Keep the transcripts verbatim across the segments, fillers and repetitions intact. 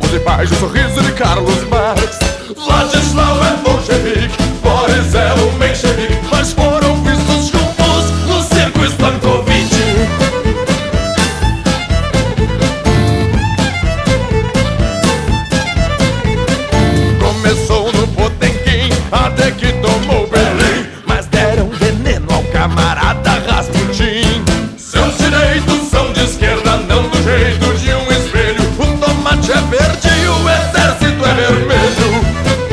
pombos e pais, o sorriso de Carlos Marx. Władysław é bolchevique, Boris é o menchevique, mas foram vistos juntos no circo Stankovic. Começou no Potemkin, até que tomou Berlim, mas deram veneno ao camarada Rasputin. Seus direitos são de esquerda, não do jeito de um espelho. O tomate é verde e o exército é vermelho.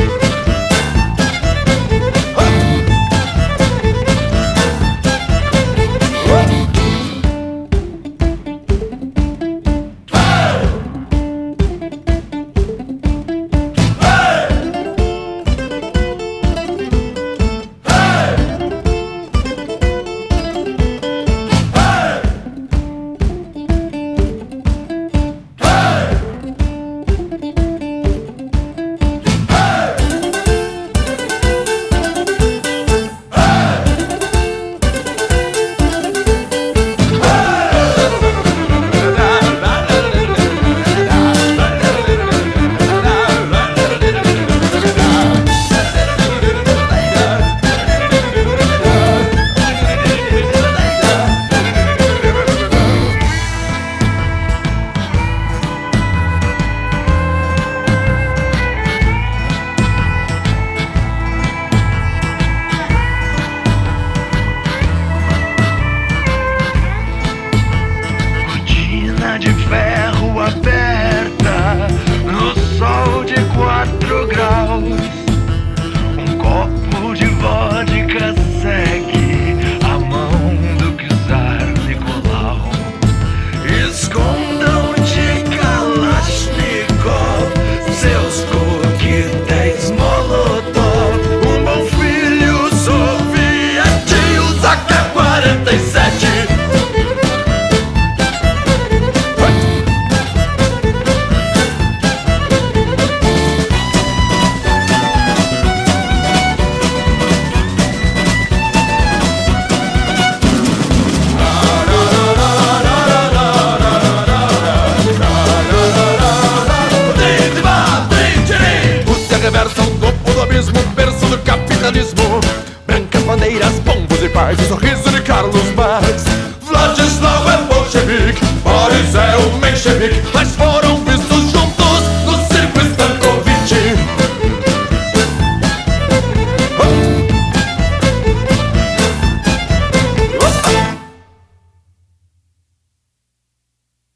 De ferro aberta no sol de quatro graus. Um copo de vodka segue a mão do czar Nicolau. Escondam de Kalashnikov seus coquetéis Molotov. Um bom filho soviete usa K quarenta e sete. Reversa o topo do abismo, berço do capitalismo. Brancas bandeiras, pombos e pais, o sorriso de Carlos Marx. Władysław é bolchevique, Boris é o menchevique, mas